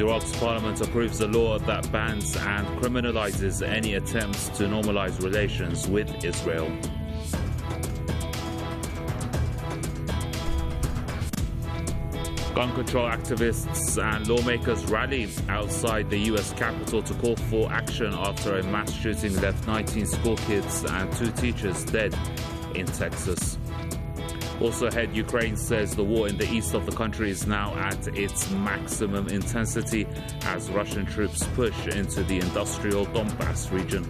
Iraq's parliament approves a law that bans and criminalizes any attempts to normalize relations with Israel. Gun control activists and lawmakers rallied outside the U.S. Capitol to call for action after a mass shooting left 19 school kids and 2 teachers dead in Texas. Also ahead, Ukraine says the war in the east of the country is now at its maximum intensity as Russian troops push into the industrial Donbass region.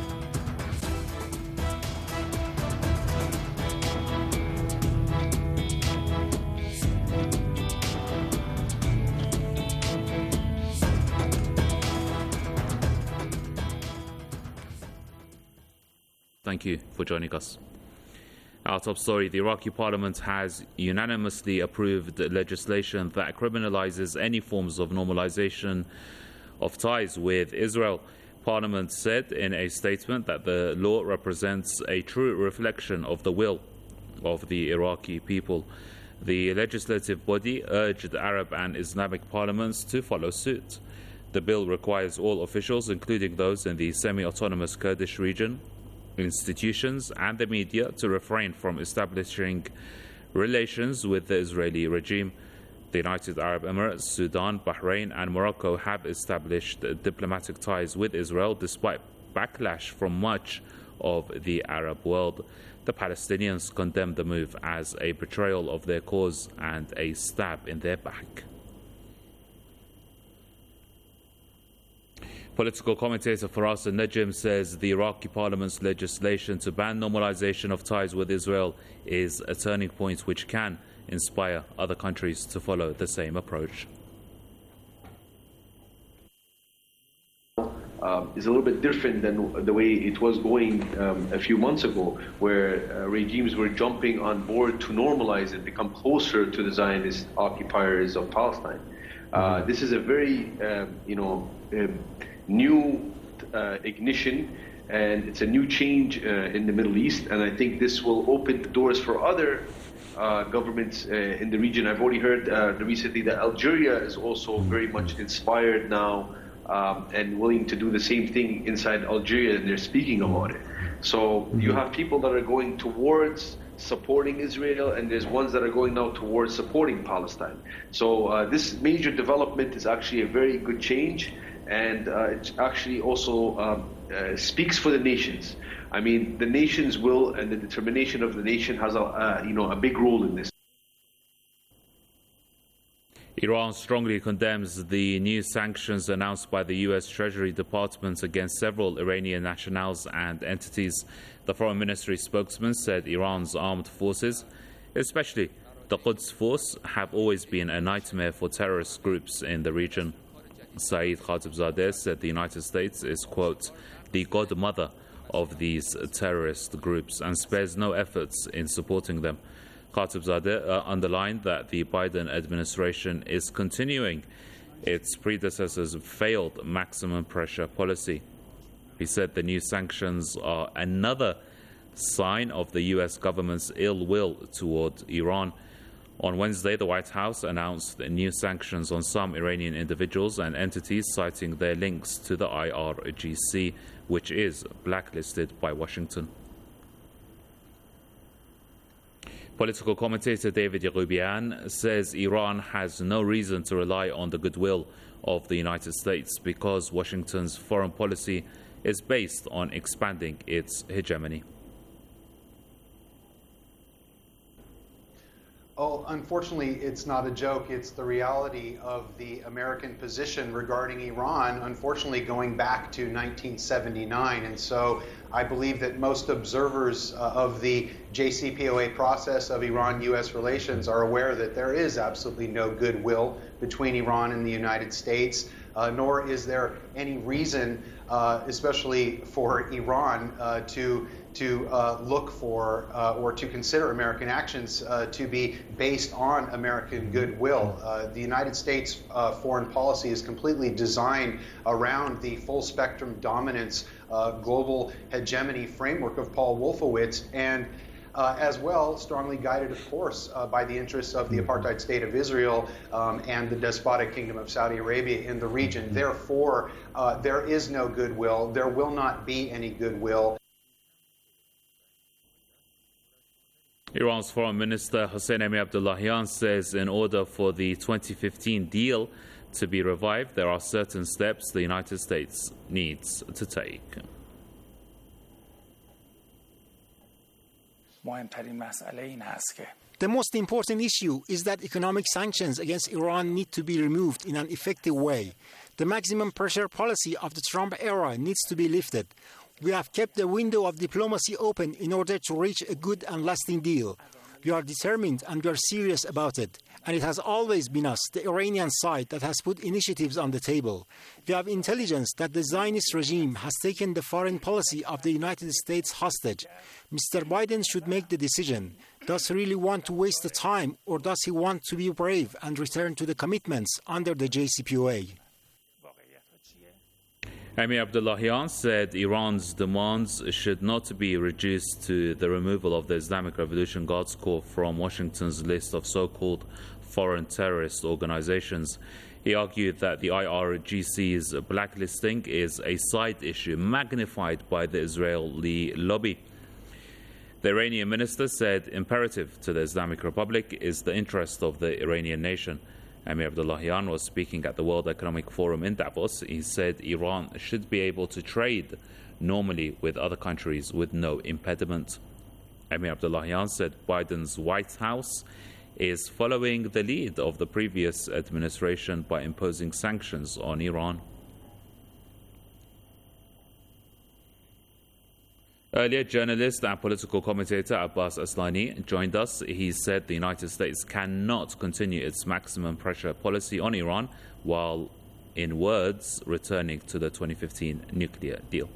Thank you for joining us. Our top story, the Iraqi parliament has unanimously approved legislation that criminalizes any forms of normalization of ties with Israel. Parliament said in a statement that the law represents a true reflection of the will of the Iraqi people. The legislative body urged Arab and Islamic parliaments to follow suit. The bill requires all officials, including those in the semi-autonomous Kurdish region, institutions and the media, to refrain from establishing relations with the Israeli regime. The United Arab Emirates, Sudan, Bahrain and Morocco have established diplomatic ties with Israel despite backlash from much of the Arab world. The Palestinians condemned the move as a betrayal of their cause and a stab in their back. Political commentator Faraz Najm says the Iraqi parliament's legislation to ban normalization of ties with Israel is a turning point which can inspire other countries to follow the same approach. Is a little bit different than the way it was going a few months ago, where regimes were jumping on board to normalize and become closer to the Zionist occupiers of Palestine. This is a very, new ignition, and it's a new change in the Middle East, and I think this will open the doors for other governments in the region. I've already heard recently that Algeria is also very much inspired now and willing to do the same thing inside Algeria, and they're speaking about it. So you have people that are going towards supporting Israel, and there's ones that are going now towards supporting Palestine. So this major development is actually a very good change, and it actually also speaks for the nations. I mean, the nation's will and the determination of the nation has a big role in this. Iran strongly condemns the new sanctions announced by the U.S. Treasury Department against several Iranian nationals and entities. The Foreign Ministry spokesman said Iran's armed forces, especially the Quds Force, have always been a nightmare for terrorist groups in the region. Saeed Khatibzadeh said the United States is, quote, the godmother of these terrorist groups and spares no efforts in supporting them. Khatibzadeh underlined that the Biden administration is continuing its predecessor's failed maximum pressure policy. He said the new sanctions are another sign of the U.S. government's ill will toward Iran. On Wednesday, the White House announced new sanctions on some Iranian individuals and entities, citing their links to the IRGC, which is blacklisted by Washington. Political commentator David Yaghoubian says Iran has no reason to rely on the goodwill of the United States because Washington's foreign policy is based on expanding its hegemony. Oh, unfortunately, it's not a joke. It's the reality of the American position regarding Iran, unfortunately, going back to 1979. And so I believe that most observers of the JCPOA process of Iran-U.S. relations are aware that there is absolutely no goodwill between Iran and the United States, nor is there any reason, especially for Iran, to look for or to consider American actions to be based on American goodwill. The United States foreign policy is completely designed around the full spectrum dominance global hegemony framework of Paul Wolfowitz, and as well strongly guided, of course, by the interests of the apartheid state of Israel and the despotic kingdom of Saudi Arabia in the region. Therefore, there is no goodwill. There will not be any goodwill. Iran's Foreign Minister Hossein Amir-Abdollahian says in order for the 2015 deal to be revived, there are certain steps the United States needs to take. The most important issue is that economic sanctions against Iran need to be removed in an effective way. The maximum pressure policy of the Trump era needs to be lifted. We have kept the window of diplomacy open in order to reach a good and lasting deal. We are determined and we are serious about it. And it has always been us, the Iranian side, that has put initiatives on the table. We have intelligence that the Zionist regime has taken the foreign policy of the United States hostage. Mr. Biden should make the decision. Does he really want to waste the time, or does he want to be brave and return to the commitments under the JCPOA? Amir-Abdollahian said Iran's demands should not be reduced to the removal of the Islamic Revolution Guards Corps from Washington's list of so-called foreign terrorist organizations. He argued that the IRGC's blacklisting is a side issue magnified by the Israeli lobby. The Iranian minister said imperative to the Islamic Republic is the interest of the Iranian nation. Amir-Abdollahian was speaking at the World Economic Forum in Davos. He said Iran should be able to trade normally with other countries with no impediment. Amir-Abdollahian said Biden's White House is following the lead of the previous administration by imposing sanctions on Iran. Earlier, journalist and political commentator Abbas Aslani joined us. He said the United States cannot continue its maximum pressure policy on Iran while, in words, returning to the 2015 nuclear deal.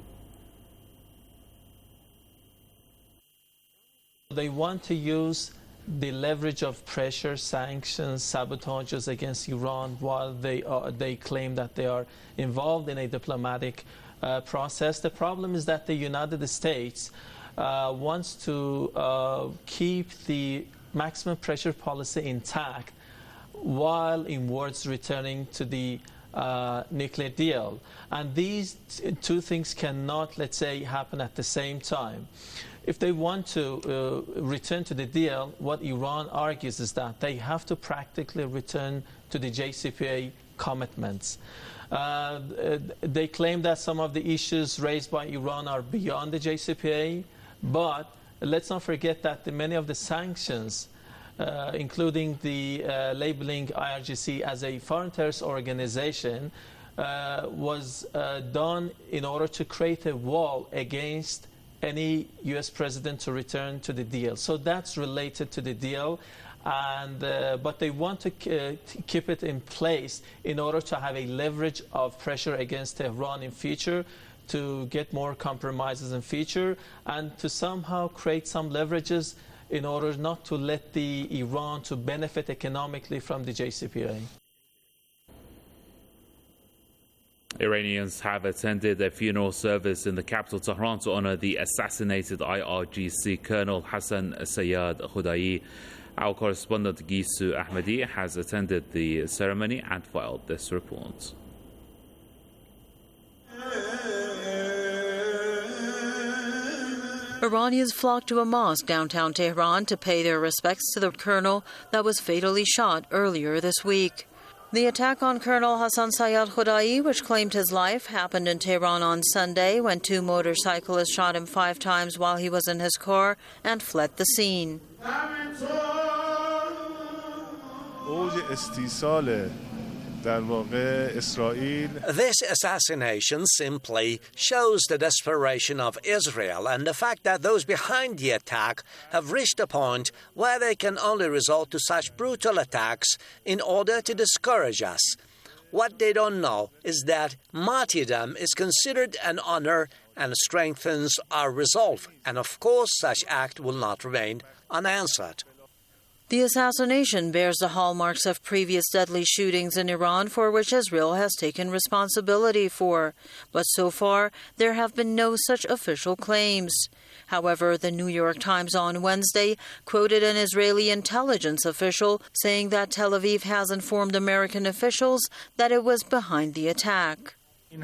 They want to use the leverage of pressure, sanctions, sabotages against Iran while they claim that they are involved in a diplomatic process. The problem is that the United States wants to keep the maximum pressure policy intact while in words returning to the nuclear deal. And these two things cannot, let's say, happen at the same time. If they want to return to the deal, what Iran argues is that they have to practically return to the JCPOA commitments. They claim that some of the issues raised by Iran are beyond the JCPOA, but let's not forget that many of the sanctions, including the labeling IRGC as a foreign terrorist organization, was done in order to create a wall against any U.S. president to return to the deal. So that's related to the deal. But they want to keep it in place in order to have a leverage of pressure against Tehran in future, to get more compromises in future, and to somehow create some leverages in order not to let the Iran to benefit economically from the JCPOA. Iranians have attended a funeral service in the capital Tehran to honor the assassinated IRGC Colonel Hassan Sayyad Khudai. Our correspondent Gisu Ahmadi has attended the ceremony and filed this report. Iranians flocked to a mosque downtown Tehran to pay their respects to the colonel that was fatally shot earlier this week. The attack on Colonel Hassan Sayyad Khudai, which claimed his life, happened in Tehran on Sunday when two motorcyclists shot him 5 times while he was in his car and fled the scene. This assassination simply shows the desperation of Israel and the fact that those behind the attack have reached a point where they can only resort to such brutal attacks in order to discourage us. What they don't know is that martyrdom is considered an honor and strengthens our resolve, and of course such act will not remain unanswered. The assassination bears the hallmarks of previous deadly shootings in Iran for which Israel has taken responsibility for. But so far, there have been no such official claims. However, the New York Times on Wednesday quoted an Israeli intelligence official saying that Tel Aviv has informed American officials that it was behind the attack.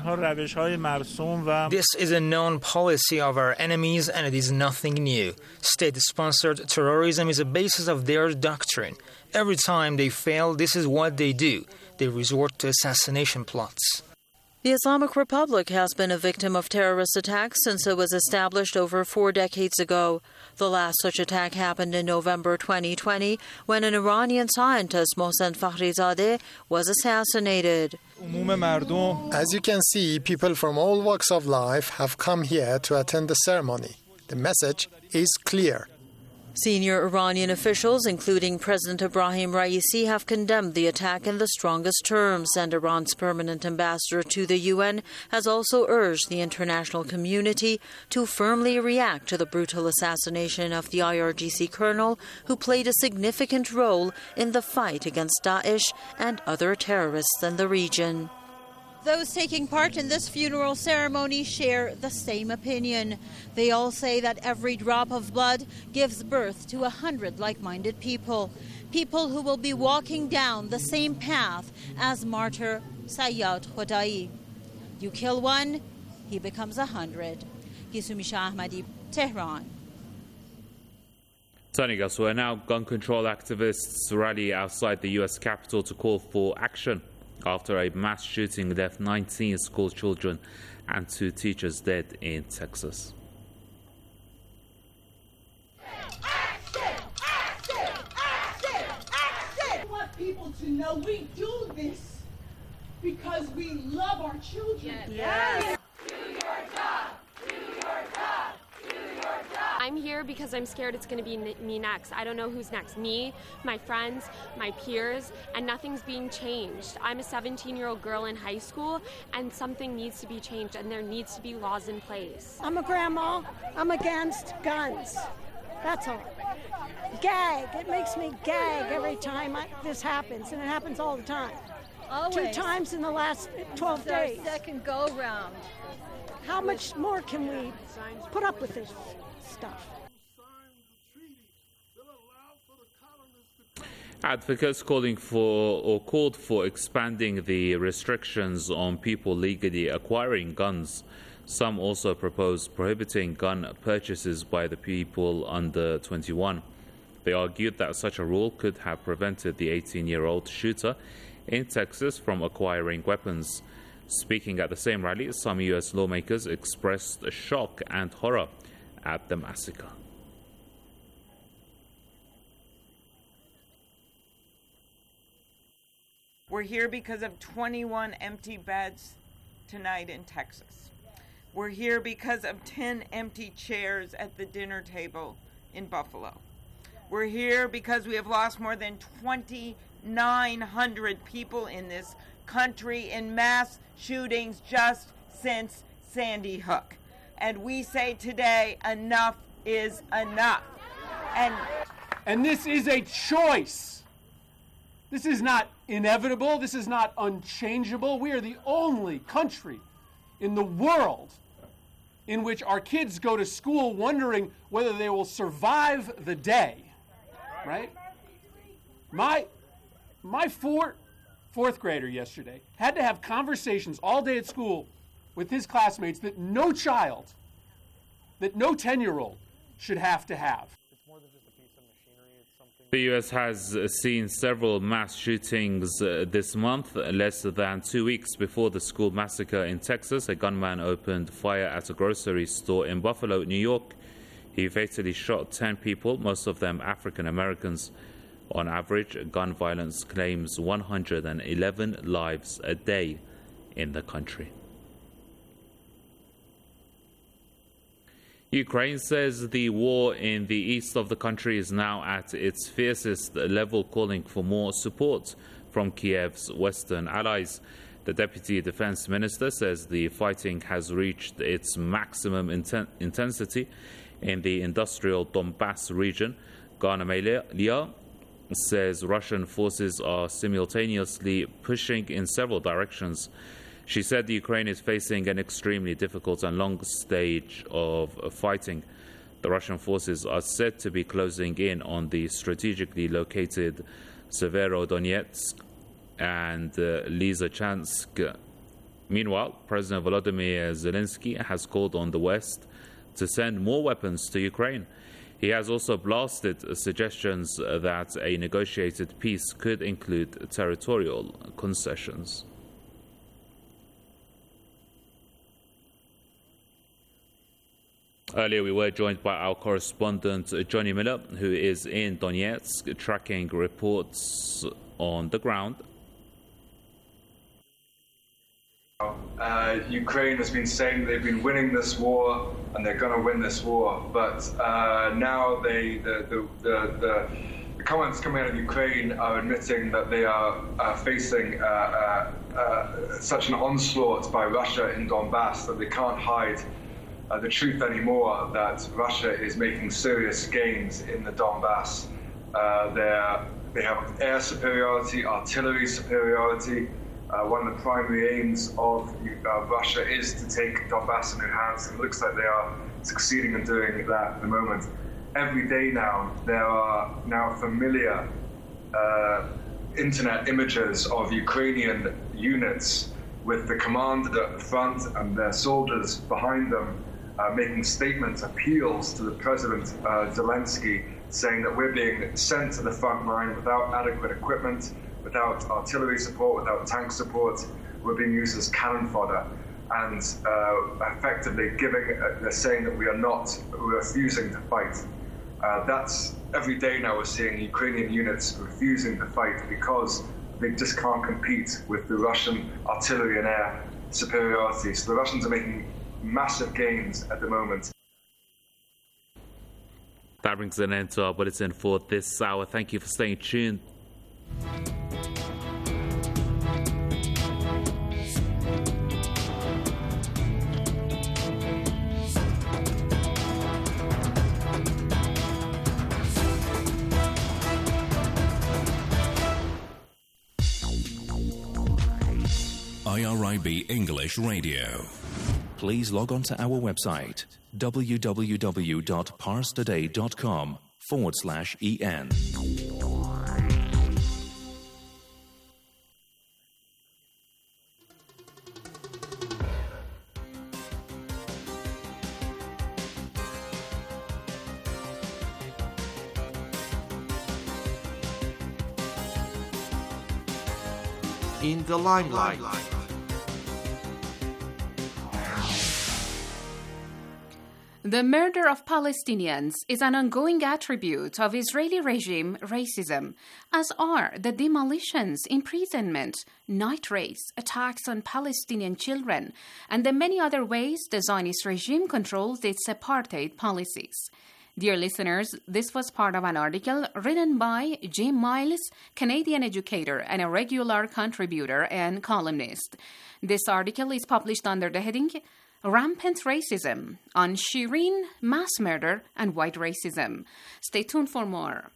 This is a known policy of our enemies and it is nothing new. State-sponsored terrorism is a basis of their doctrine. Every time they fail, this is what they do. They resort to assassination plots. The Islamic Republic has been a victim of terrorist attacks since it was established over 4 decades ago. The last such attack happened in November 2020 when an Iranian scientist, Mohsen Fakhrizadeh, was assassinated. As you can see, people from all walks of life have come here to attend the ceremony. The message is clear. Senior Iranian officials, including President Ebrahim Raisi, have condemned the attack in the strongest terms, and Iran's permanent ambassador to the UN has also urged the international community to firmly react to the brutal assassination of the IRGC colonel, who played a significant role in the fight against Daesh and other terrorists in the region. Those taking part in this funeral ceremony share the same opinion. They all say that every drop of blood gives birth to 100 like-minded people. People who will be walking down the same path as martyr Sayyad Khodai. You kill one, he becomes 100. Gisumi Shah Ahmadi, Tehran. Turning elsewhere now, gun control activists rally outside the U.S. Capitol to call for action after a mass shooting left 19 school children and 2 teachers dead in Texas. Action! Action! Action! Action! I want people to know we do this because we love our children. Yes. Do your job! Do your job! Do your job! I'm here because I'm scared it's going to be me next. I don't know who's next. Me, my friends, my peers, and nothing's being changed. I'm a 17-year-old girl in high school, and something needs to be changed, and there needs to be laws in place. I'm a grandma. I'm against guns. That's all. Gag. It makes me gag every time this happens, and it happens all the time. Always. 2 times in the last 12 days. Second go round. How much more can we put up with this stuff? Advocates called for expanding the restrictions on people legally acquiring guns. Some also proposed prohibiting gun purchases by the people under 21. They argued that such a rule could have prevented the 18-year-old shooter in Texas from acquiring weapons. Speaking at the same rally, some U.S. lawmakers expressed shock and horror at the massacre. We're here because of 21 empty beds tonight in Texas. We're here because of 10 empty chairs at the dinner table in Buffalo. We're here because we have lost more than 2,900 people in this country in mass shootings just since Sandy Hook. And we say today, enough is enough. And this is a choice. This is not inevitable. This is not unchangeable. We are the only country in the world in which our kids go to school wondering whether they will survive the day, right? My fourth grader yesterday had to have conversations all day at school with his classmates that no 10-year-old should have to have. The U.S. has seen several mass shootings this month. Less than 2 weeks before the school massacre in Texas, a gunman opened fire at a grocery store in Buffalo, New York. He fatally shot 10 people, most of them African Americans. On average, gun violence claims 111 lives a day in the country. Ukraine says the war in the east of the country is now at its fiercest level, calling for more support from Kiev's Western allies. The Deputy Defense Minister says the fighting has reached its maximum intensity in the industrial Donbass region. Gana Melia says Russian forces are simultaneously pushing in several directions. She said the Ukraine is facing an extremely difficult and long stage of fighting. The Russian forces are said to be closing in on the strategically located Severodonetsk and Lysychansk. Meanwhile, President Volodymyr Zelensky has called on the West to send more weapons to Ukraine. He has also blasted suggestions that a negotiated peace could include territorial concessions. Earlier, we were joined by our correspondent, Johnny Miller, who is in Donetsk, tracking reports on the ground. Ukraine has been saying they've been winning this war and they're going to win this war, but now the comments coming out of Ukraine are admitting that they are facing such an onslaught by Russia in Donbass that they can't hide the truth anymore, that Russia is making serious gains in the Donbass. They have air superiority, artillery superiority. One of the primary aims of Russia is to take Donbass in their hands, and it looks like they are succeeding in doing that at the moment. Every day now, there are now familiar internet images of Ukrainian units with the commander at the front and their soldiers behind them making statements, appeals to the President Zelensky, saying that we're being sent to the front line without adequate equipment, without artillery support, without tank support. We're being used as cannon fodder, and effectively they're saying that we're refusing to fight. That's every day now we're seeing Ukrainian units refusing to fight because they just can't compete with the Russian artillery and air superiority. So the Russians are making massive gains at the moment. That brings an end to our bulletin for this hour. Thank you for staying tuned. IRIB English Radio. Please log on to our website www.parstoday.com/en. In the limelight. The murder of Palestinians is an ongoing attribute of Israeli regime racism, as are the demolitions, imprisonment, night raids, attacks on Palestinian children, and the many other ways the Zionist regime controls its apartheid policies. Dear listeners, this was part of an article written by Jim Miles, Canadian educator and a regular contributor and columnist. This article is published under the heading Rampant Racism on Shireen, Mass Murder, and White Racism. Stay tuned for more.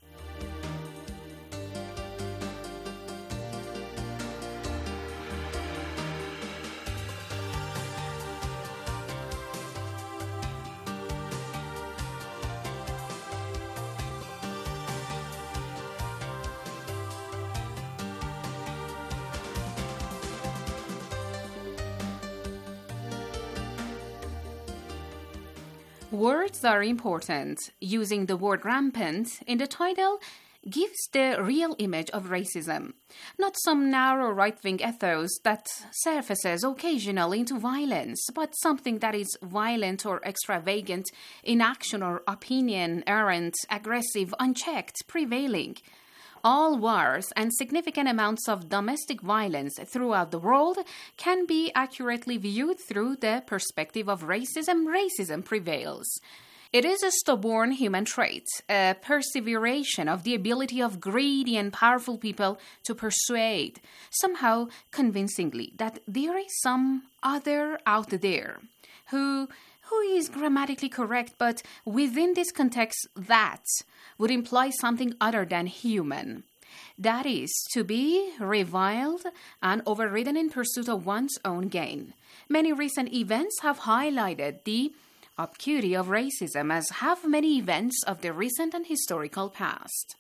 Words are important. Using the word rampant in the title gives the real image of racism, not some narrow right-wing ethos that surfaces occasionally into violence, but something that is violent or extravagant in action or opinion, errant, aggressive, unchecked, prevailing. All wars and significant amounts of domestic violence throughout the world can be accurately viewed through the perspective of racism. Racism prevails. It is a stubborn human trait, a perseveration of the ability of greedy and powerful people to persuade, somehow convincingly, that there is some other out there who is grammatically correct, but within this context that would imply something other than human. That is, to be reviled and overridden in pursuit of one's own gain. Many recent events have highlighted the obscurity of racism, as have many events of the recent and historical past.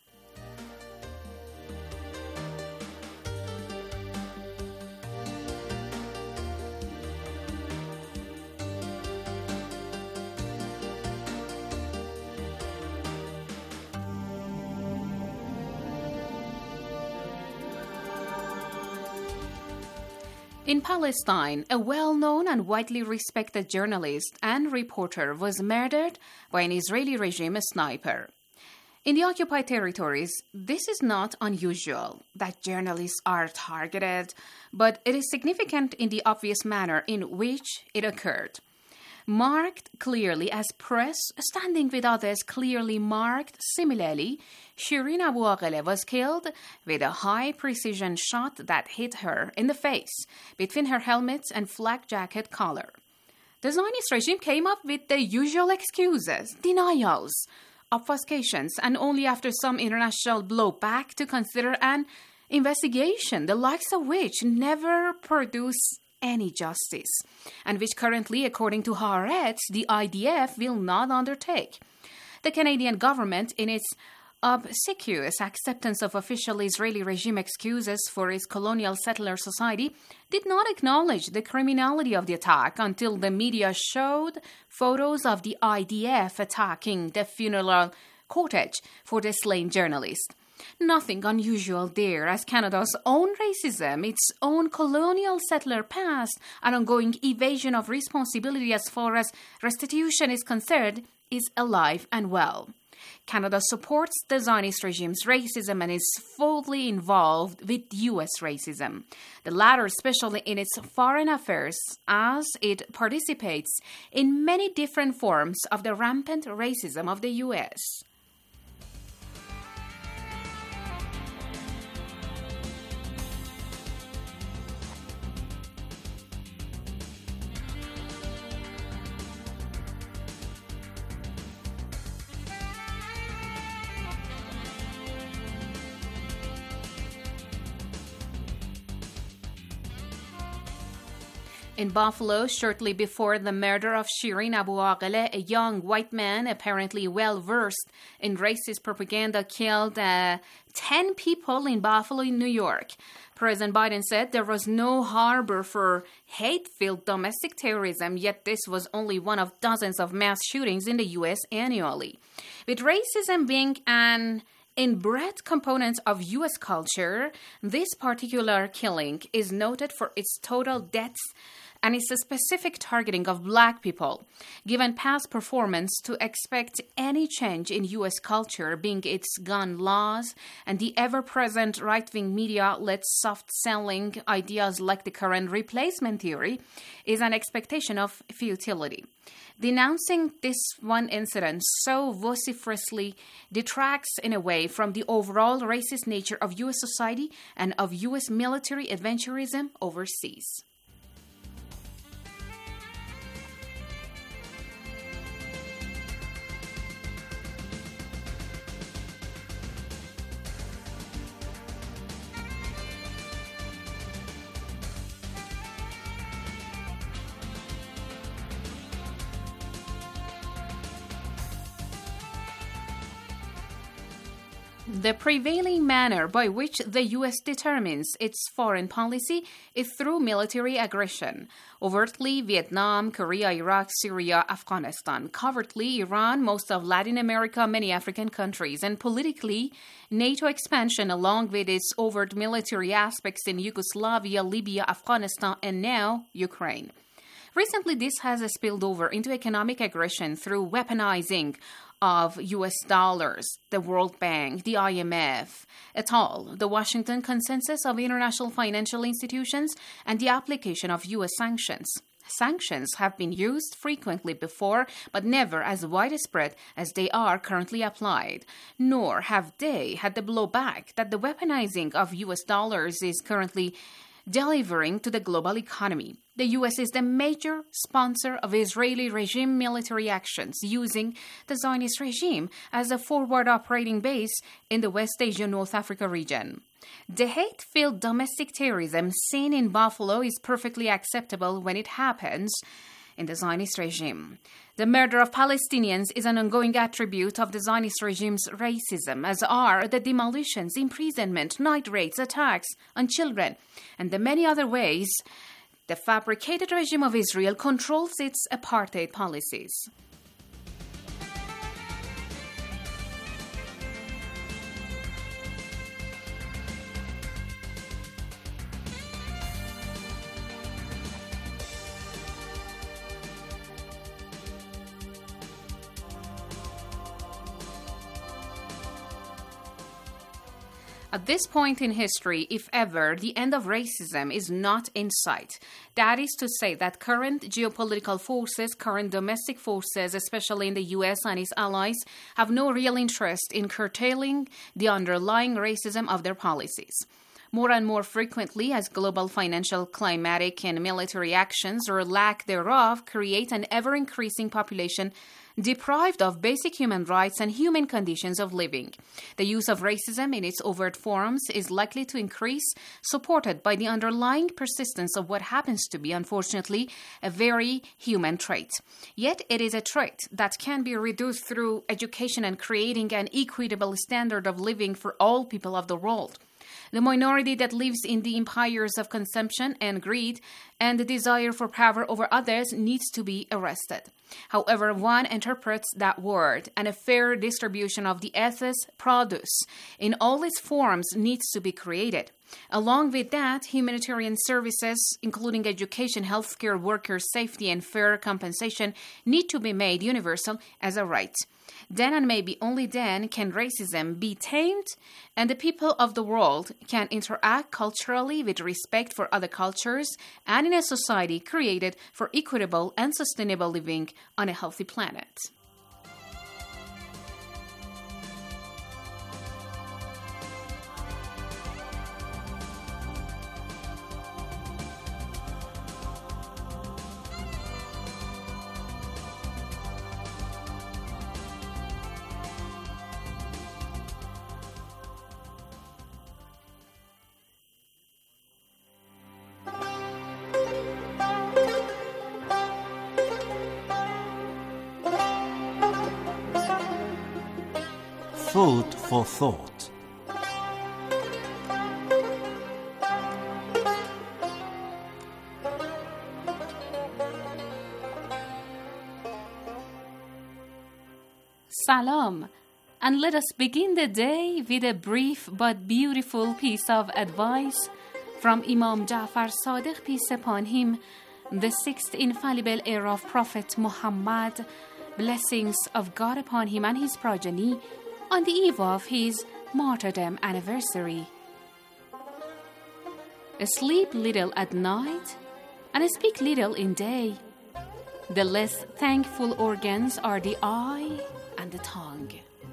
In Palestine, a well-known and widely respected journalist and reporter was murdered by an Israeli regime sniper. In the occupied territories, this is not unusual that journalists are targeted, but it is significant in the obvious manner in which it occurred. Marked clearly as press, standing with others clearly marked similarly, Shireen Abu Akleh was killed with a high-precision shot that hit her in the face between her helmet and flak jacket collar. The Zionist regime came up with the usual excuses, denials, obfuscations, and only after some international blowback to consider an investigation, the likes of which never produced any justice, and which currently, according to Haaretz, the IDF will not undertake. The Canadian government, in its obsequious acceptance of official Israeli regime excuses for its colonial settler society, did not acknowledge the criminality of the attack until the media showed photos of the IDF attacking the funeral cortege for the slain journalist. Nothing unusual there, as Canada's own racism, its own colonial settler past, and ongoing evasion of responsibility as far as restitution is concerned, is alive and well. Canada supports the Zionist regime's racism and is fully involved with U.S. racism, the latter especially in its foreign affairs, as it participates in many different forms of the rampant racism of the U.S. In Buffalo, shortly before the murder of Shireen Abu Akleh, a young white man, apparently well-versed in racist propaganda, killed 10 people in Buffalo, New York. President Biden said there was no harbor for hate-filled domestic terrorism, yet this was only one of dozens of mass shootings in the U.S. annually. With racism being an inbred component of U.S. culture, this particular killing is noted for its total deaths and its specific targeting of black people. Given past performance, to expect any change in U.S. culture, being its gun laws and the ever-present right-wing media outlets soft-selling ideas like the current replacement theory, is an expectation of futility. Denouncing this one incident so vociferously detracts in a way from the overall racist nature of U.S. society and of U.S. military adventurism overseas. The prevailing manner by which the U.S. determines its foreign policy is through military aggression. Overtly, Vietnam, Korea, Iraq, Syria, Afghanistan. Covertly, Iran, most of Latin America, many African countries. And politically, NATO expansion along with its overt military aspects in Yugoslavia, Libya, Afghanistan, and now Ukraine. Recently, this has spilled over into economic aggression through weaponizing of U.S. dollars, the World Bank, the IMF, et al., the Washington Consensus of International Financial Institutions, and the application of U.S. sanctions. sanctions have been used frequently before, but never as widespread as they are currently applied. Nor have they had the blowback that the weaponizing of US dollars is currently delivering to the global economy. The U.S. is the major sponsor of Israeli regime military actions, using the Zionist regime as a forward operating base in the West Asia North Africa region. The hate-filled domestic terrorism seen in Buffalo is perfectly acceptable when it happens in the Zionist regime. The murder of Palestinians is an ongoing attribute of the Zionist regime's racism, as are the demolitions, imprisonment, night raids, attacks on children, and the many other ways the fabricated regime of Israel controls its apartheid policies. At this point in history, if ever, the end of racism is not in sight. That is to say that current geopolitical forces, current domestic forces, especially in the U.S. and its allies, have no real interest in curtailing the underlying racism of their policies. More and more frequently, as global financial, climatic, and military actions, or lack thereof, create an ever-increasing population deprived of basic human rights and human conditions of living. The use of racism in its overt forms is likely to increase, supported by the underlying persistence of what happens to be, unfortunately, a very human trait. Yet it is a trait that can be reduced through education and creating an equitable standard of living for all people of the world. The minority that lives in the empires of consumption and greed and the desire for power over others needs to be arrested. However, one interprets that word, and a fair distribution of the ethos produce in all its forms needs to be created. Along with that, humanitarian services, including education, healthcare, worker safety, and fair compensation, need to be made universal as a right. Then and maybe only then can racism be tamed and the people of the world can interact culturally with respect for other cultures and in a society created for equitable and sustainable living on a healthy planet. Food for thought. Salam, and let us begin the day with a brief but beautiful piece of advice from Imam Ja'far Sadiq, peace upon him, the sixth infallible heir of Prophet Muhammad, blessings of God upon him and his progeny, on the eve of his martyrdom anniversary. Sleep little at night and speak little in day. The less thankful organs are the eye and the tongue.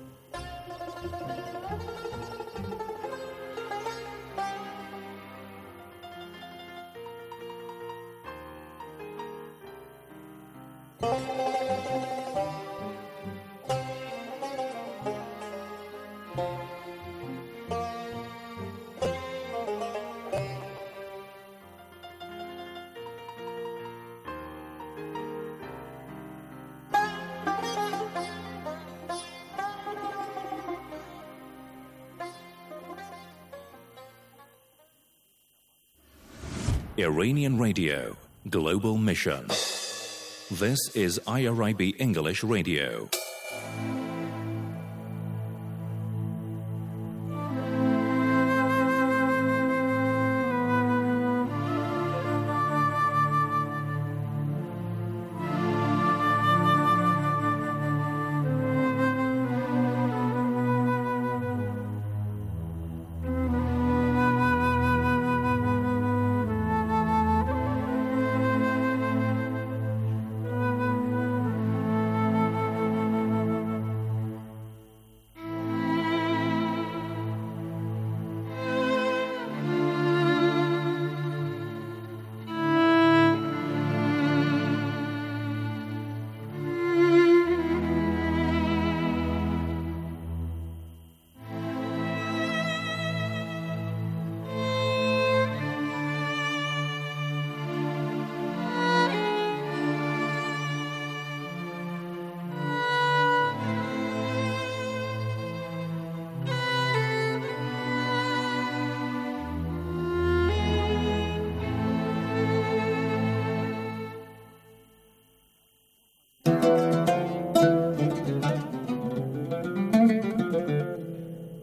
Iranian Radio, Global Mission. This is IRIB English Radio.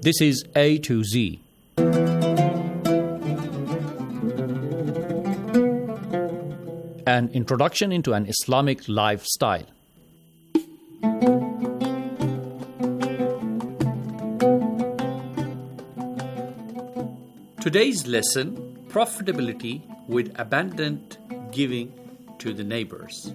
This is A to Z. An introduction into an Islamic lifestyle. Today's lesson, profitability with abundant giving to the neighbors.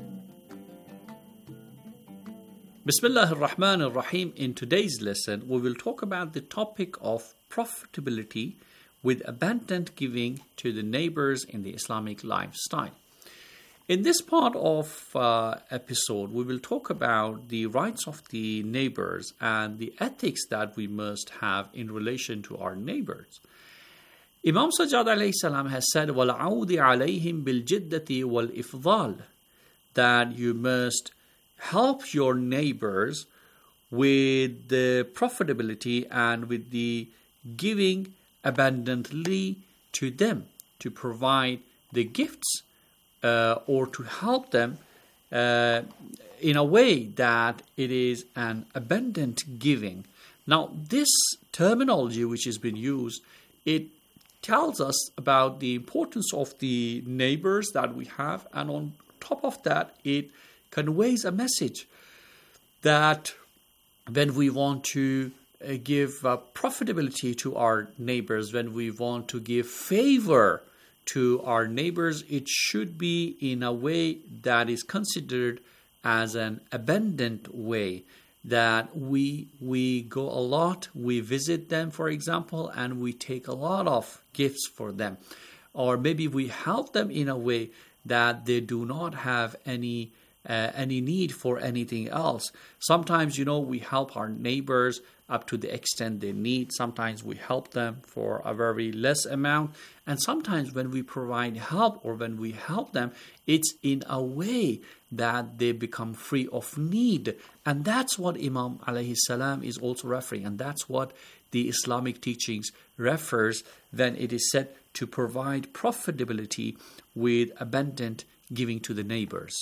Bismillah ar-Rahman ar-Rahim. In today's lesson, we will talk about the topic of profitability with abundant giving to the neighbors in the Islamic lifestyle. In this part of episode, we will talk about the rights of the neighbors and the ethics that we must have in relation to our neighbors. Imam Sajjad alayhi salam has said, وَالْعَوْدِ عَلَيْهِمْ بِالْجِدَّةِ وَالْإِفْضَالِ, that you must help your neighbors with the profitability and with the giving abundantly to them, to provide the gifts or to help them in a way that it is an abundant giving. Now, this terminology which has been used, it tells us about the importance of the neighbors that we have, and on top of that, it conveys a message that when we want to give profitability to our neighbors, when we want to give favor to our neighbors, it should be in a way that is considered as an abundant way, that we go a lot, we visit them, for example, and we take a lot of gifts for them. Or maybe we help them in a way that they do not have any need for anything else. Sometimes, we help our neighbors up to the extent they need. Sometimes we help them for a very less amount. And sometimes when we provide help or when we help them, it's in a way that they become free of need. And that's what Imam alayhi salam is also referring. And that's what the Islamic teachings refers when it is said to provide profitability with abundant giving to the neighbors.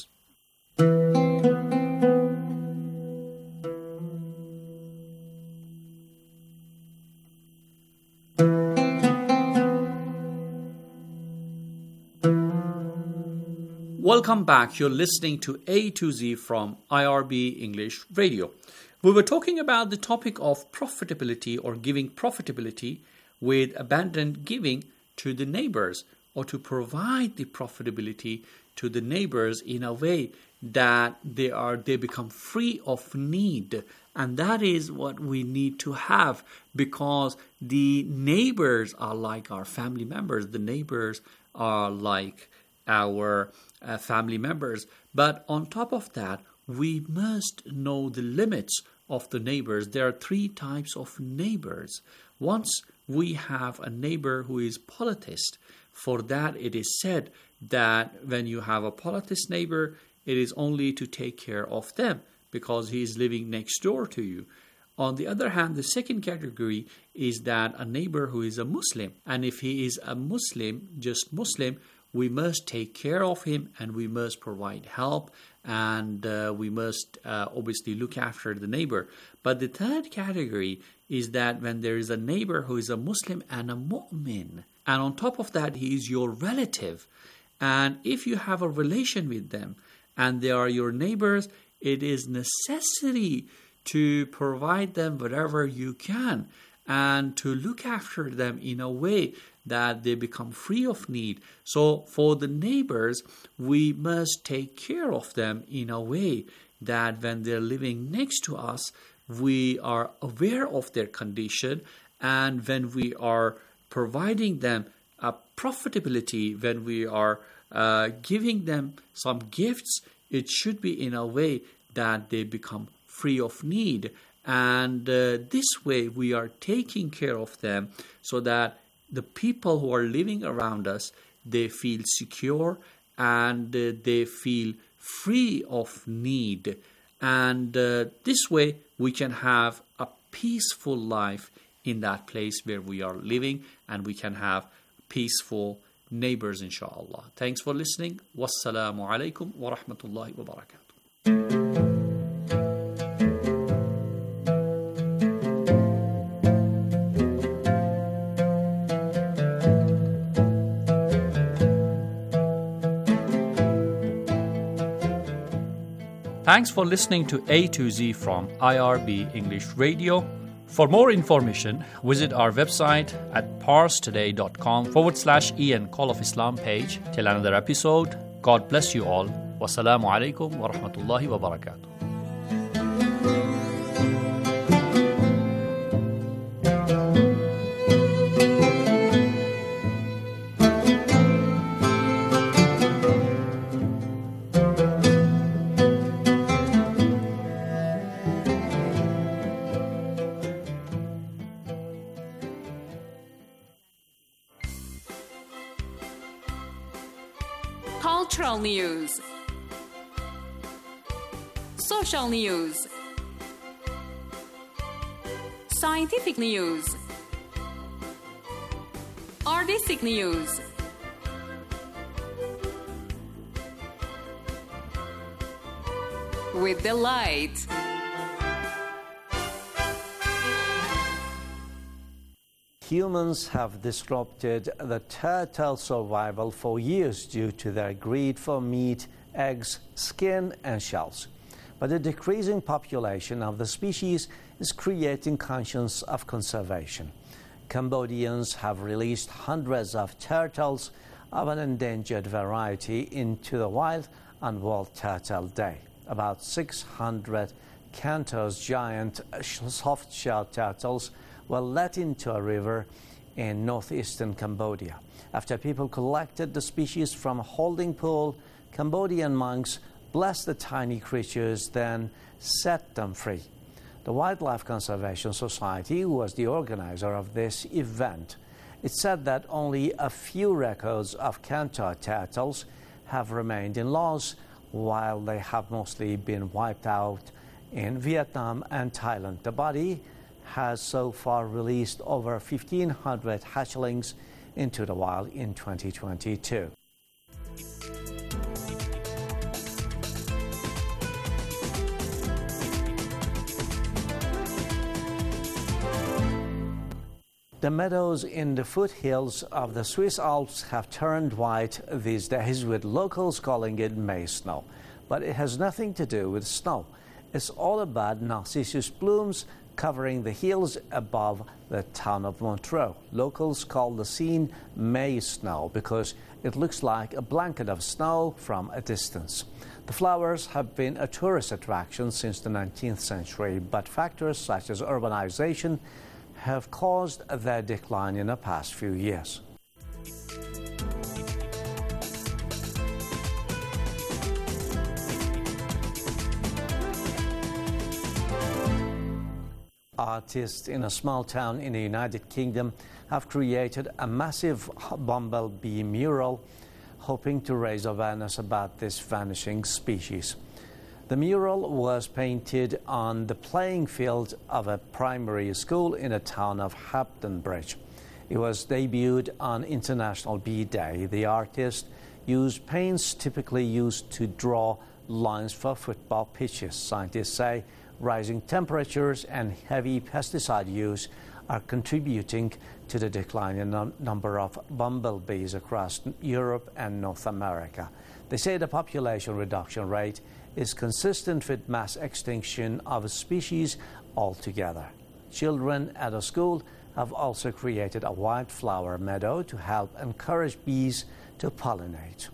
Welcome back. You're listening to A to Z from IRB English Radio. We were talking about the topic of profitability or giving profitability with abundant giving to the neighbors, or to provide the profitability to the neighbors in a way that they become free of need. And that is what we need to have, because the neighbors are like our family members. The neighbors are like our family members. But on top of that, we must know the limits of the neighbors. There are three types of neighbors. Once we have a neighbor who is polytheist, for that it is said that when you have a polytheist neighbor, it is only to take care of them because he is living next door to you. On the other hand, the second category is that a neighbor who is a Muslim. And if he is a Muslim, just Muslim, we must take care of him and we must provide help, and we must obviously look after the neighbor. But the third category is that when there is a neighbor who is a Muslim and a mu'min, and on top of that, he is your relative, and if you have a relation with them and they are your neighbors, it is necessary to provide them whatever you can and to look after them in a way that they become free of need. So for the neighbors, we must take care of them in a way that when they're living next to us, we are aware of their condition, and when we are providing them a profitability, when we are giving them some gifts, it should be in a way that they become free of need. And this way we are taking care of them so that the people who are living around us, they feel secure and they feel free of need. And this way we can have a peaceful life in that place where we are living, and we can have peaceful neighbors, inshallah. Thanks for listening. Wassalamu alaikum wa rahmatullahi wa barakatuh. Thanks for listening to A to Z from IRB English Radio. For more information, visit our website at parstoday.com/Ian Call of Islam page. Till another episode, God bless you all. Wassalamu alaikum wa rahmatullahi wa barakatuh. Cultural news, social news, scientific news, artistic news, with delight. Humans have disrupted the turtle survival for years due to their greed for meat, eggs, skin, and shells. But the decreasing population of the species is creating conscience of conservation. Cambodians have released hundreds of turtles of an endangered variety into the wild on World Turtle Day. About 600 Cantor's giant soft-shell turtles were let into a river in northeastern Cambodia. After people collected the species from a holding pool, Cambodian monks blessed the tiny creatures, then set them free. The Wildlife Conservation Society was the organizer of this event. It said that only a few records of Cantor turtles have remained in laws, while they have mostly been wiped out in Vietnam and Thailand. The body has so far released over 1,500 hatchlings into the wild in 2022. The meadows in the foothills of the Swiss Alps have turned white these days, with locals calling it May snow. But it has nothing to do with snow. It's all about narcissus blooms covering the hills above the town of Montreux. Locals call the scene May snow because it looks like a blanket of snow from a distance. The flowers have been a tourist attraction since the 19th century, but factors such as urbanization have caused their decline in the past few years. Artists in a small town in the United Kingdom have created a massive bumblebee mural, hoping to raise awareness about this vanishing species. The mural was painted on the playing field of a primary school in the town of Hampton Bridge. It was debuted on International Bee Day. The artist used paints typically used to draw lines for football pitches. Scientists say rising temperatures and heavy pesticide use are contributing to the decline in the number of bumblebees across Europe and North America. They say the population reduction rate is consistent with mass extinction of a species altogether. Children at a school have also created a wildflower meadow to help encourage bees to pollinate.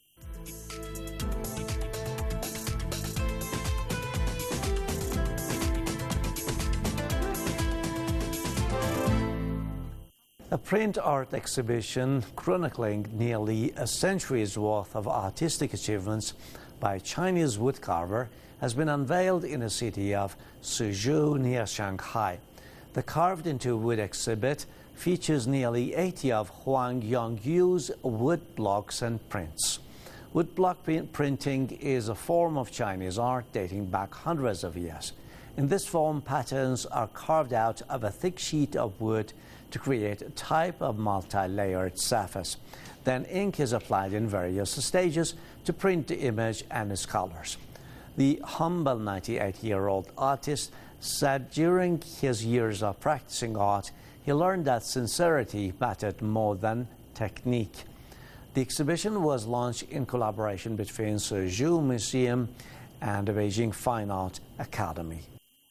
A print art exhibition chronicling nearly a century's worth of artistic achievements by a Chinese woodcarver has been unveiled in the city of Suzhou near Shanghai. The carved into wood exhibit features nearly 80 of Huang Yongyu's wood blocks and prints. Woodblock printing is a form of Chinese art dating back hundreds of years. In this form, patterns are carved out of a thick sheet of wood to create a type of multi-layered surface. Then ink is applied in various stages to print the image and its colors. The humble 98-year-old artist said during his years of practicing art, he learned that sincerity mattered more than technique. The exhibition was launched in collaboration between Suzhou Museum and the Beijing Fine Art Academy.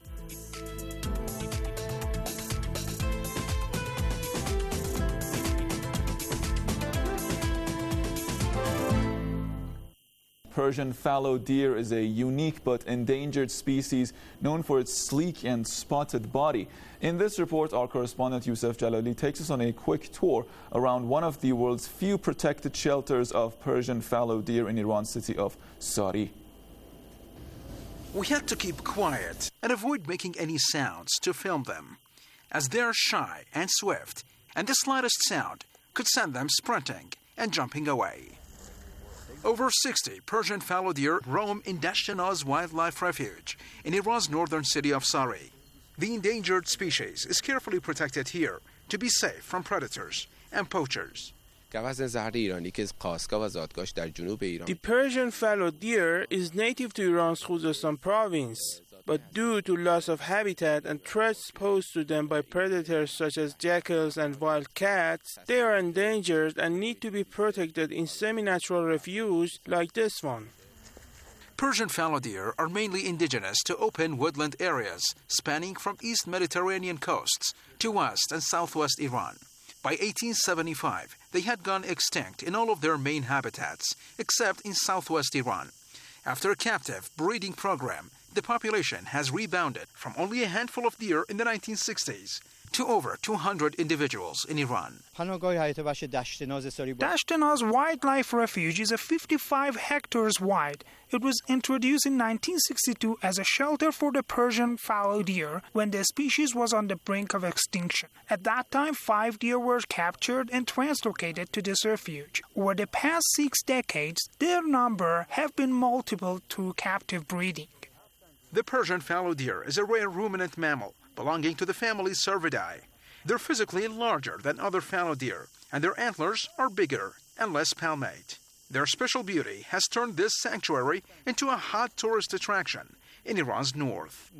Persian fallow deer is a unique but endangered species known for its sleek and spotted body. In this report, our correspondent Youssef Jalali takes us on a quick tour around one of the world's few protected shelters of Persian fallow deer in Iran's city of Sari. We had to keep quiet and avoid making any sounds to film them, as they're shy and swift, and the slightest sound could send them sprinting and jumping away. Over 60 Persian fallow deer roam in Dashtanaz Wildlife Refuge in Iran's northern city of Sari. The endangered species is carefully protected here to be safe from predators and poachers. The Persian fallow deer is native to Iran's Khuzestan province, but due to loss of habitat and threats posed to them by predators such as jackals and wild cats, they are endangered and need to be protected in semi-natural refuge like this one. Persian fallow deer are mainly indigenous to open woodland areas spanning from East Mediterranean coasts to West and Southwest Iran. By 1875, they had gone extinct in all of their main habitats, except in southwest Iran. After a captive breeding program, the population has rebounded from only a handful of deer in the 1960s to over 200 individuals in Iran. Dashtanaz Wildlife Refuge is 55 hectares wide. It was introduced in 1962 as a shelter for the Persian fallow deer when the species was on the brink of extinction. At that time, 5 deer were captured and translocated to this refuge. Over the past 6 decades, their number have been multiplied through captive breeding. The Persian fallow deer is a rare ruminant mammal belonging to the family Cervidae. They're physically larger than other fallow deer, and their antlers are bigger and less palmate. Their special beauty has turned this sanctuary into a hot tourist attraction in Iran's north.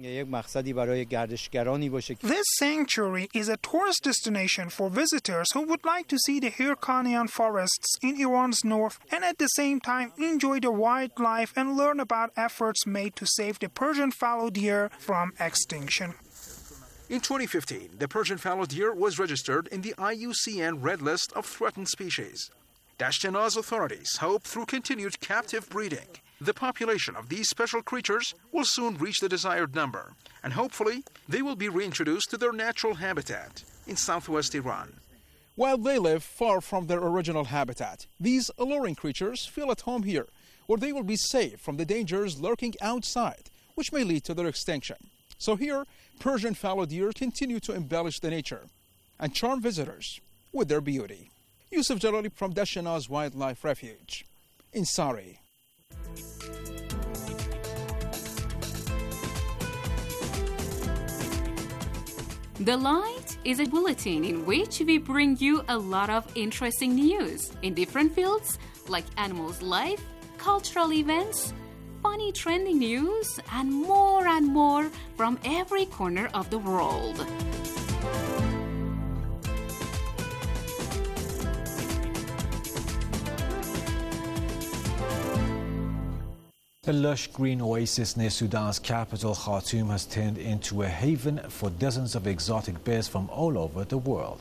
This sanctuary is a tourist destination for visitors who would like to see the Hyrkanian forests in Iran's north and at the same time enjoy the wildlife and learn about efforts made to save the Persian fallow deer from extinction. In 2015, the Persian fallow deer was registered in the IUCN Red List of Threatened Species. Dashtanaz authorities hope through continued captive breeding, the population of these special creatures will soon reach the desired number, and hopefully they will be reintroduced to their natural habitat in southwest Iran. While they live far from their original habitat, these alluring creatures feel at home here, where they will be safe from the dangers lurking outside, which may lead to their extinction. So here, Persian fallow deer continue to embellish the nature and charm visitors with their beauty. Youssef Jalali from Dashtanaz Wildlife Refuge in Sari. The Light is a bulletin in which we bring you a lot of interesting news in different fields like animals' life, cultural events, funny trending news, and more from every corner of the world. The lush green oasis near Sudan's capital, Khartoum, has turned into a haven for dozens of exotic birds from all over the world.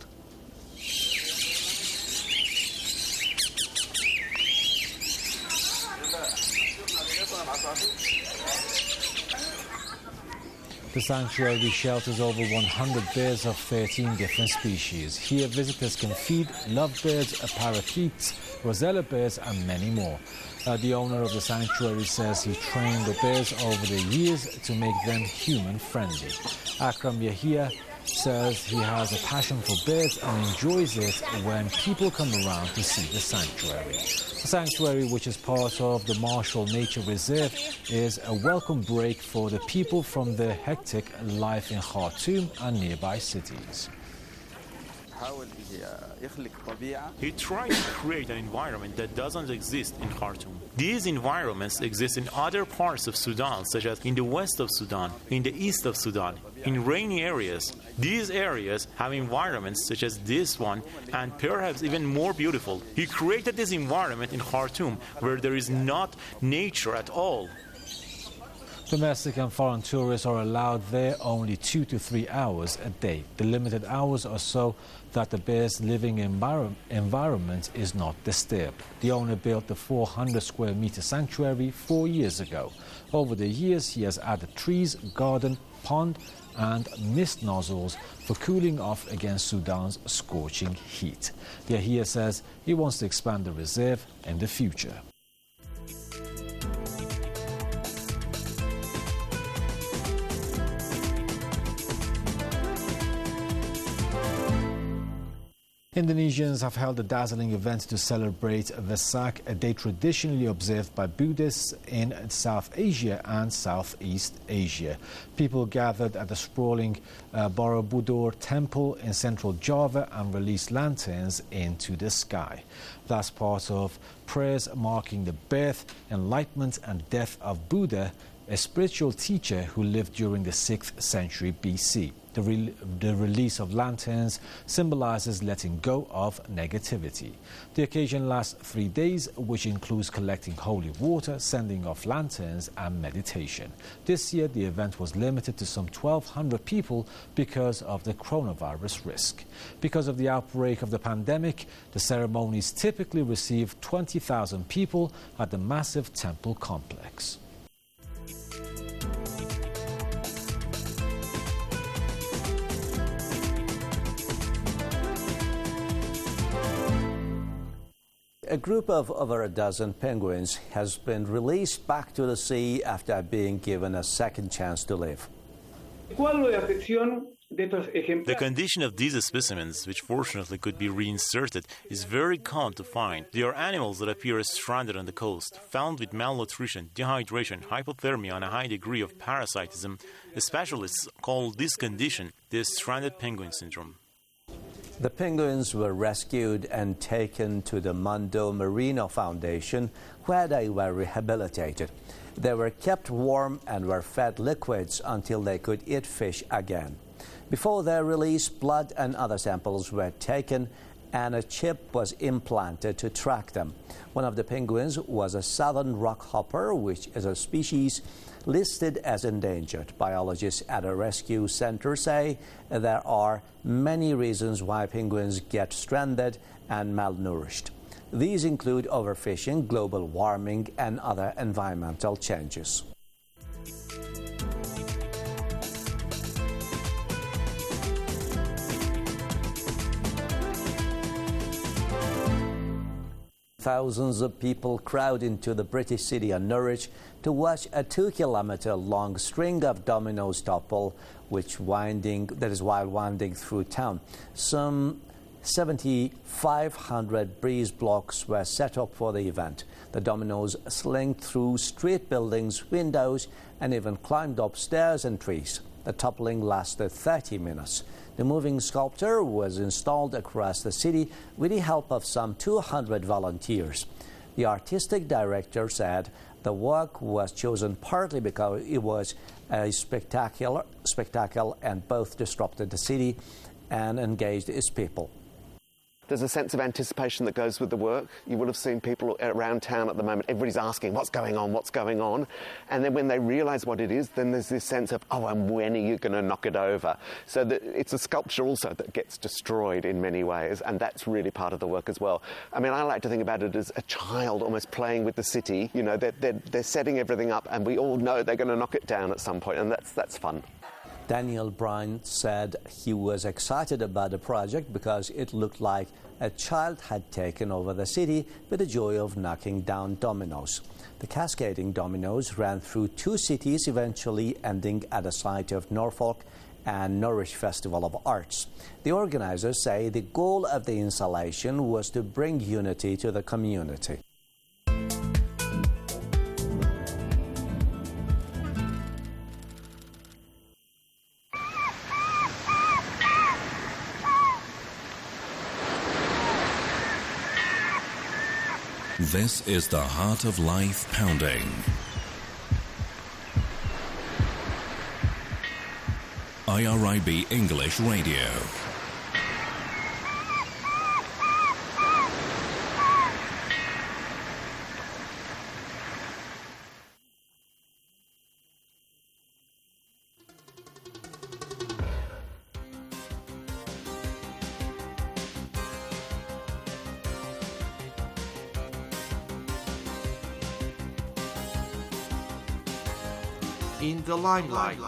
The sanctuary shelters over 100 birds of 13 different species. Here, visitors can feed lovebirds, parakeets, rosella birds, and many more. The owner of the sanctuary says he trained the birds over the years to make them human-friendly. Akram Yahia says he has a passion for birds and enjoys it when people come around to see the sanctuary. The sanctuary, which is part of the Marshall Nature Reserve, is a welcome break for the people from the hectic life in Khartoum and nearby cities. He tried to create an environment that doesn't exist in Khartoum. These environments exist in other parts of Sudan, such as in the west of Sudan, in the east of Sudan, in rainy areas. These areas have environments such as this one, and perhaps even more beautiful. He created this environment in Khartoum where there is not nature at all. Domestic and foreign tourists are allowed there only 2 to 3 hours a day. The limited hours are so that the bear's living environment is not disturbed. The owner built the 400 square meter sanctuary 4 years ago. Over the years, he has added trees, garden, pond and mist nozzles for cooling off against Sudan's scorching heat. Yahia says he wants to expand the reserve in the future. Indonesians have held a dazzling event to celebrate Vesak, a day traditionally observed by Buddhists in South Asia and Southeast Asia. People gathered at the sprawling Borobudur temple in central Java and released lanterns into the sky. That's part of prayers marking the birth, enlightenment and death of Buddha, a spiritual teacher who lived during the 6th century BC. The release of lanterns symbolizes letting go of negativity. The occasion lasts 3 days, which includes collecting holy water, sending off lanterns and meditation. This year, the event was limited to some 1,200 people because of the coronavirus risk. Because of the outbreak of the pandemic, the ceremonies typically receive 20,000 people at the massive temple complex. A group of over a dozen penguins has been released back to the sea after being given a second chance to live. The condition of these specimens, which fortunately could be reinserted, is very common to find. They are animals that appear stranded on the coast, found with malnutrition, dehydration, hypothermia, and a high degree of parasitism. Specialists call this condition the stranded penguin syndrome. The penguins were rescued and taken to the Mondo Marino Foundation, where they were rehabilitated. They were kept warm and were fed liquids until they could eat fish again. Before their release, blood and other samples were taken and a chip was implanted to track them. One of the penguins was a southern rockhopper, which is a species listed as endangered. Biologists at a rescue center say there are many reasons why penguins get stranded and malnourished. These include overfishing, global warming, and other environmental changes. Thousands of people crowd into the British city of Norwich to watch a 2-kilometer-long string of dominoes topple, that is while winding through town. Some 7,500 breeze blocks were set up for the event. The dominoes slinked through street buildings, windows, and even climbed up stairs and trees. The toppling lasted 30 minutes. The moving sculpture was installed across the city with the help of some 200 volunteers. The artistic director said the work was chosen partly because it was a spectacle and both disrupted the city and engaged its people. There's a sense of anticipation that goes with the work. You would have seen people around town at the moment. Everybody's asking, what's going on, what's going on? And then when they realise what it is, then there's this sense of, oh, and when are you going to knock it over? So it's a sculpture also that gets destroyed in many ways, and that's really part of the work as well. I mean, I like to think about it as a child almost playing with the city. You know, they're setting everything up, and we all know they're going to knock it down at some point, and that's fun. Daniel Bryan said he was excited about the project because it looked like a child had taken over the city with the joy of knocking down dominoes. The cascading dominoes ran through 2 cities, eventually ending at the site of Norfolk and Norwich Festival of Arts. The organizers say the goal of the installation was to bring unity to the community. This is the Heart of Life Pounding. IRIB English Radio. in the limelight.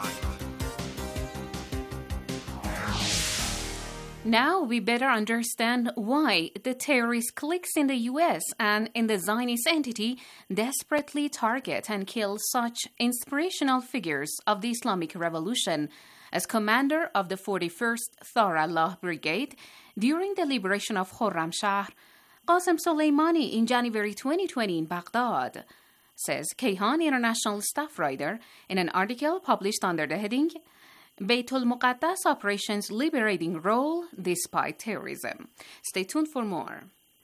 Now we better understand why the terrorist cliques in the US and in the Zionist entity desperately target and kill such inspirational figures of the Islamic Revolution. As commander of the 41st Thar Allah Brigade during the liberation of Khorramshahr, Qasem Soleimani in January 2020 in Baghdad, says Kayhan International staff writer in an article published under the heading Beitul Muqaddas Operations Liberating Role Despite Terrorism. Stay tuned for more.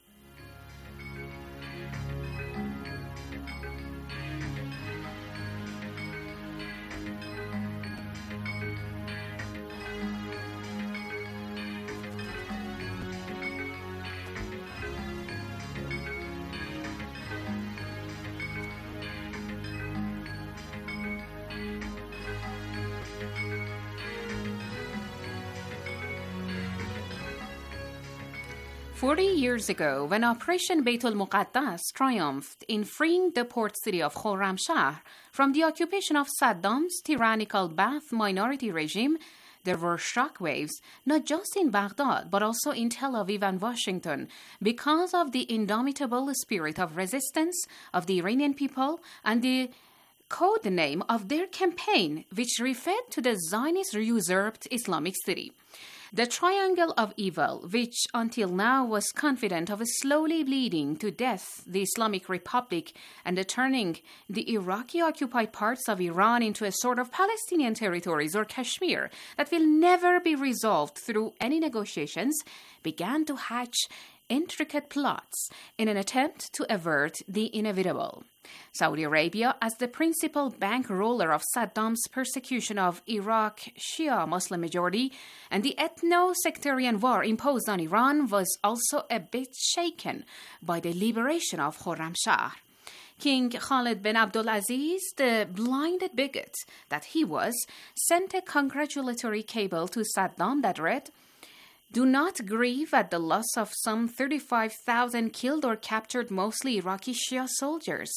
"40 years ago, when Operation Beitul Muqaddas triumphed in freeing the port city of Khorramshahr from the occupation of Saddam's tyrannical Ba'ath minority regime, there were shockwaves not just in Baghdad but also in Tel Aviv and Washington because of the indomitable spirit of resistance of the Iranian people and the code name of their campaign, which referred to the Zionist usurped Islamic city. The triangle of evil, which until now was confident of slowly bleeding to death the Islamic Republic and turning the Iraqi-occupied parts of Iran into a sort of Palestinian territories or Kashmir that will never be resolved through any negotiations, began to hatch intricate plots in an attempt to avert the inevitable. Saudi Arabia, as the principal bankroller of Saddam's persecution of Iraq Shia Muslim majority and the ethno-sectarian war imposed on Iran, was also a bit shaken by the liberation of Khorramshahr. King Khalid bin Abdulaziz, the blinded bigot that he was, sent a congratulatory cable to Saddam that read, "Do not grieve at the loss of some 35,000 killed or captured, mostly Iraqi Shia soldiers."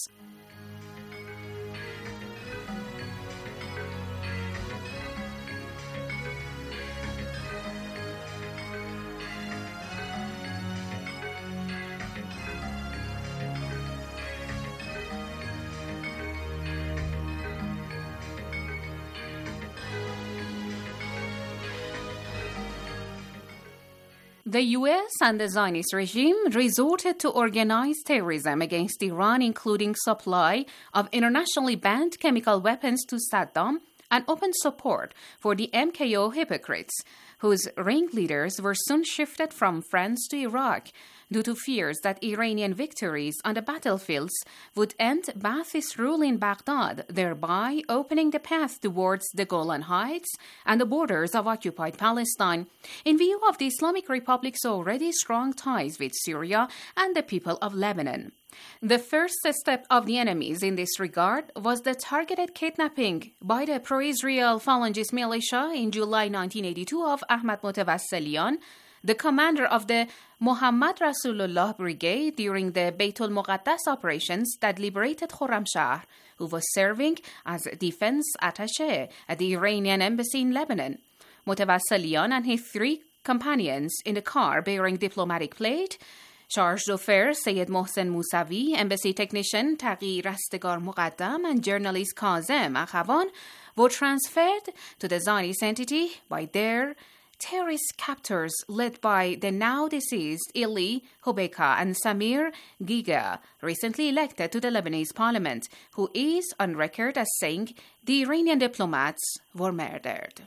The US and the Zionist regime resorted to organized terrorism against Iran, including supply of internationally banned chemical weapons to Saddam and open support for the MKO hypocrites, whose ringleaders were soon shifted from France to Iraq due to fears that Iranian victories on the battlefields would end Ba'athist rule in Baghdad, thereby opening the path towards the Golan Heights and the borders of occupied Palestine, in view of the Islamic Republic's already strong ties with Syria and the people of Lebanon. The first step of the enemies in this regard was the targeted kidnapping by the pro-Israel Falangist militia in July 1982 of Ahmad Motawasselian, the commander of the Muhammad Rasulullah Brigade during the Beitul Muqaddas operations that liberated Khorramshahr, who was serving as defense attaché at the Iranian embassy in Lebanon. Motawasselian and his 3 companions in the car bearing diplomatic plate, Charge d'Affaires Sayed Mohsen Mousavi, embassy technician Taqi Rastegar Muqaddam, and journalist Kazem Akhavan, were transferred to the Zionist entity by their terrorist captors led by the now-deceased Ili Hobeka and Samir Giga, recently elected to the Lebanese parliament, who is on record as saying the Iranian diplomats were murdered.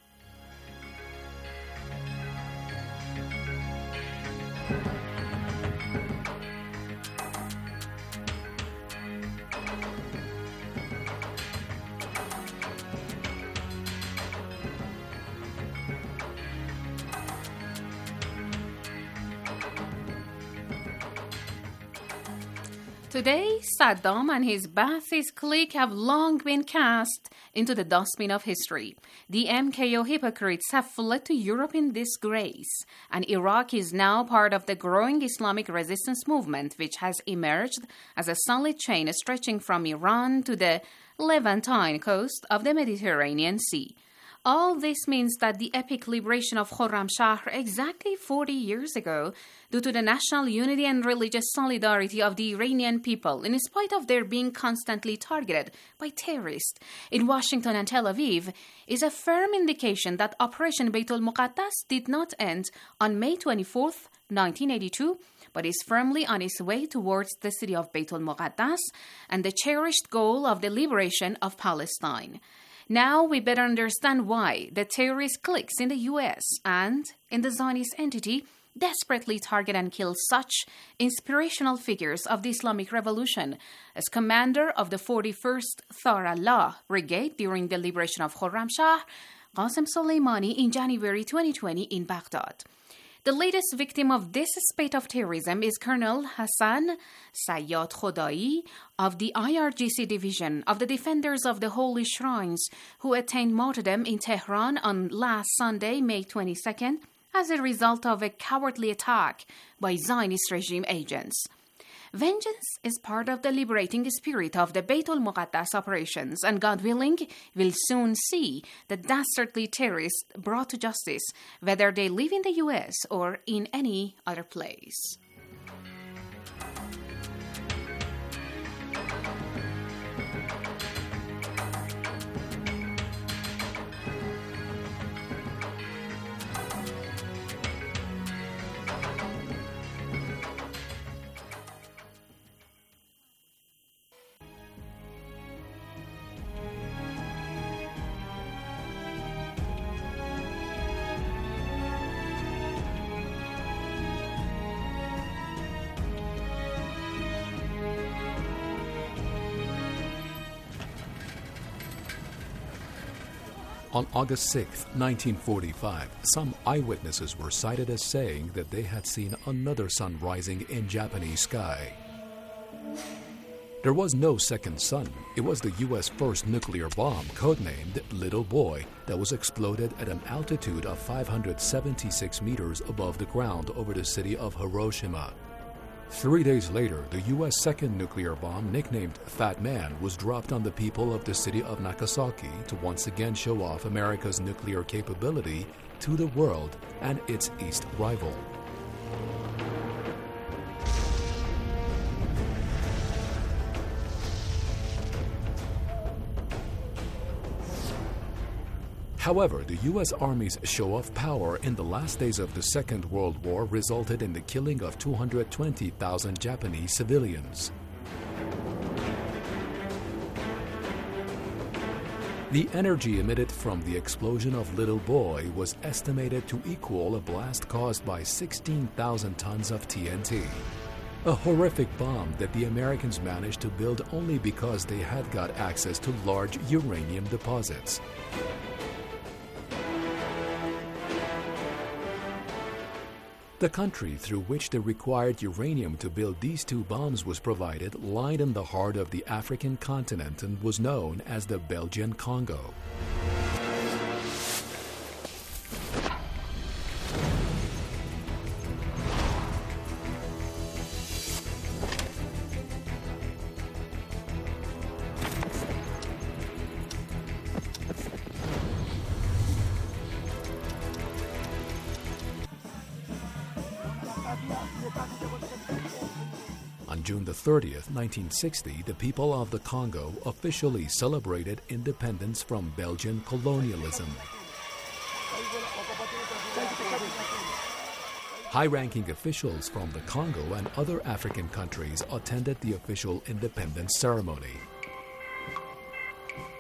Today, Saddam and his Ba'athist clique have long been cast into the dustbin of history. The MKO hypocrites have fled to Europe in disgrace, and Iraq is now part of the growing Islamic resistance movement, which has emerged as a solid chain stretching from Iran to the Levantine coast of the Mediterranean Sea. All this means that the epic liberation of Khorramshahr exactly 40 years ago, due to the national unity and religious solidarity of the Iranian people, in spite of their being constantly targeted by terrorists in Washington and Tel Aviv, is a firm indication that Operation Beitul Muqaddas did not end on May 24, 1982, but is firmly on its way towards the city of Beitul Muqaddas and the cherished goal of the liberation of Palestine. Now we better understand why the terrorist cliques in the U.S. and in the Zionist entity desperately target and kill such inspirational figures of the Islamic Revolution as commander of the 41st Thar Allah Brigade during the liberation of Khorramshahr, Qasem Soleimani, in January 2020 in Baghdad. The latest victim of this spate of terrorism is Colonel Hassan Sayyad Khodai of the IRGC division of the Defenders of the Holy Shrines, who attained martyrdom in Tehran on last Sunday, May 22nd, as a result of a cowardly attack by Zionist regime agents. Vengeance is part of the liberating spirit of the Beitul Muqaddas operations, and God willing, we'll soon see the dastardly terrorists brought to justice, whether they live in the U.S. or in any other place. On August 6, 1945, some eyewitnesses were cited as saying that they had seen another sun rising in Japanese sky. There was no second sun. It was the U.S. first nuclear bomb, codenamed Little Boy, that was exploded at an altitude of 576 meters above the ground over the city of Hiroshima. 3 days later, the U.S. second nuclear bomb, nicknamed Fat Man, was dropped on the people of the city of Nagasaki to once again show off America's nuclear capability to the world and its East rival. However, the U.S. Army's show of power in the last days of the Second World War resulted in the killing of 220,000 Japanese civilians. The energy emitted from the explosion of Little Boy was estimated to equal a blast caused by 16,000 tons of TNT. A horrific bomb that the Americans managed to build only because they had got access to large uranium deposits. The country through which the required uranium to build these two bombs was provided lied in the heart of the African continent and was known as the Belgian Congo. On June 30th, 1960, the people of the Congo officially celebrated independence from Belgian colonialism. High-ranking officials from the Congo and other African countries attended the official independence ceremony.